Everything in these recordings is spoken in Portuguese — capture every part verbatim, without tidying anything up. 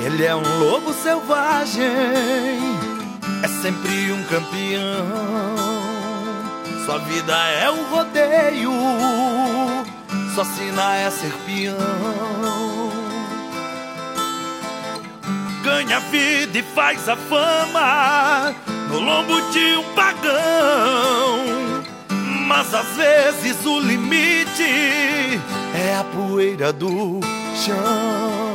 Ele é um lobo selvagem, é sempre um campeão. Sua vida é um rodeio, sua sina é ser peão. Ganha vida e faz a fama no lombo de um pagão. Mas às vezes o limite é a poeira do chão.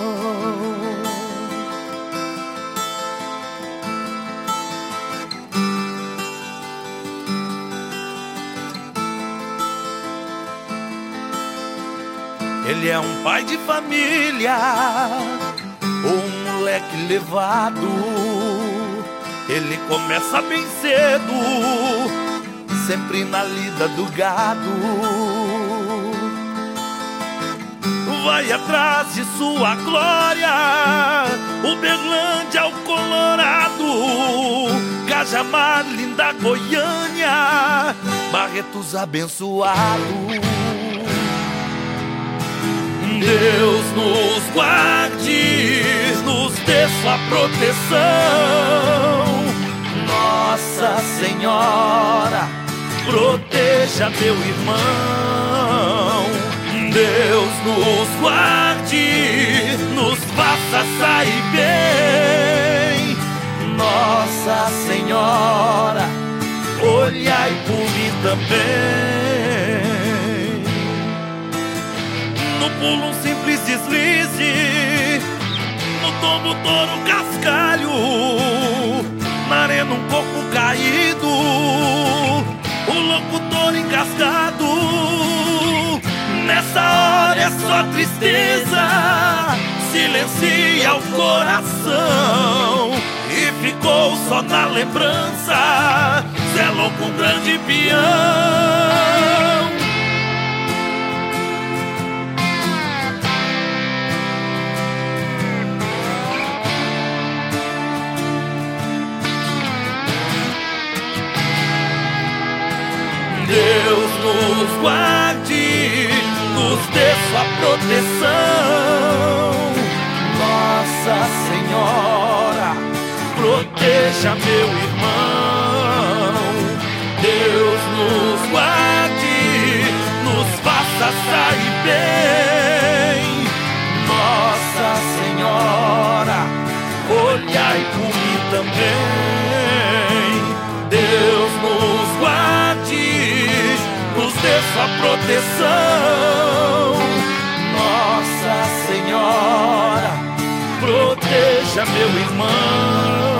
Ele é um pai de família, ou um moleque levado. Ele começa bem cedo, sempre na lida do gado. Vai atrás de sua glória, Uberlândia, o Colorado, Cajamar, linda Goiânia, Barretos abençoado. Deus nos guarde, nos dê sua proteção. Nossa Senhora, proteja meu irmão. Deus nos guarde, nos faça sair bem. Nossa Senhora, olhai por mim também. No pulo um simples deslize, no tombo touro cascalho, na arena um corpo caído, o locutor encascado. Nessa hora é só tristeza, silencia o coração, e ficou só na lembrança, Zé Louco, um grande peão. Deus nos guarde, nos dê sua proteção. Nossa Senhora, proteja meu irmão. Deus nos guarde, nos faça sair bem. Nossa Senhora, olhai por mim também. Deus nos guarde, nos dê sua proteção. Nossa Senhora, proteja meu irmão.